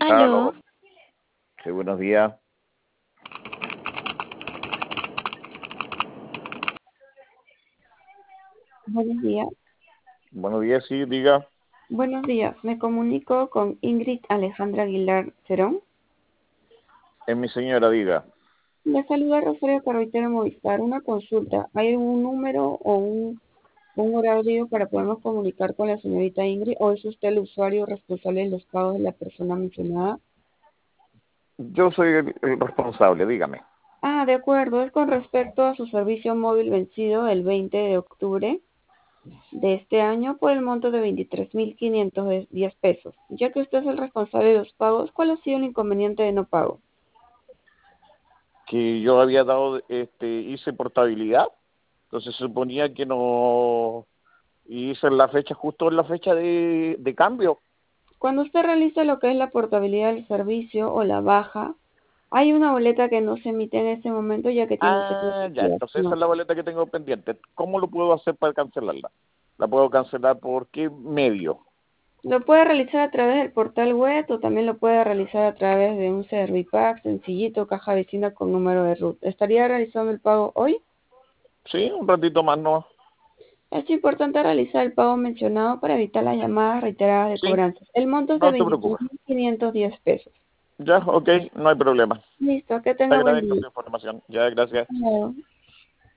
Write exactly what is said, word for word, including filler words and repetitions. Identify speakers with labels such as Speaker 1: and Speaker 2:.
Speaker 1: Aló,
Speaker 2: Aló,
Speaker 1: sí, buenos días.
Speaker 2: buenos días.
Speaker 1: Buenos días, sí, diga.
Speaker 2: Buenos días, me comunico con Ingrid Alejandra Aguilar Cerón.
Speaker 1: Es mi señora, diga.
Speaker 2: Le saluda Rosario Carretero Movistar. Una consulta. ¿Hay algún número o un, un horario para podernos comunicar con la señorita Ingrid? ¿O es usted el usuario responsable de los pagos de la persona mencionada?
Speaker 1: Yo soy el, el responsable, dígame.
Speaker 2: Ah, de acuerdo. Es con respecto a su servicio móvil vencido el veinte de octubre de este año por el monto de veintitrés mil quinientos diez pesos. Ya que usted es el responsable de los pagos, ¿cuál ha sido el inconveniente de no pago?
Speaker 1: Que yo había dado, este, hice portabilidad, entonces se suponía que no hice la fecha, justo en la fecha de, de cambio.
Speaker 2: Cuando usted realiza lo que es la portabilidad del servicio o la baja, hay una boleta que no se emite en ese momento ya que tiene un periodo de
Speaker 1: Ah, ya, entonces esa
Speaker 2: activación.
Speaker 1: es la boleta que tengo pendiente. ¿Cómo lo puedo hacer para cancelarla? ¿La puedo cancelar por qué medio?
Speaker 2: Lo puede realizar a través del portal web o también lo puede realizar a través de un Servipack sencillito, caja vecina con número de RUT. ¿Estaría realizando el pago hoy?
Speaker 1: Sí, un ratito más, ¿no?
Speaker 2: Es importante realizar el pago mencionado para evitar las llamadas reiteradas de
Speaker 1: Sí,
Speaker 2: cobranzas. El monto es de
Speaker 1: no te
Speaker 2: veintitrés
Speaker 1: preocupes.
Speaker 2: mil quinientos diez pesos.
Speaker 1: Ya, ok, no hay problema.
Speaker 2: Listo, que
Speaker 1: Te
Speaker 2: tenga buen
Speaker 1: agradezco
Speaker 2: día.
Speaker 1: tu información. Ya, gracias.
Speaker 2: Hasta luego.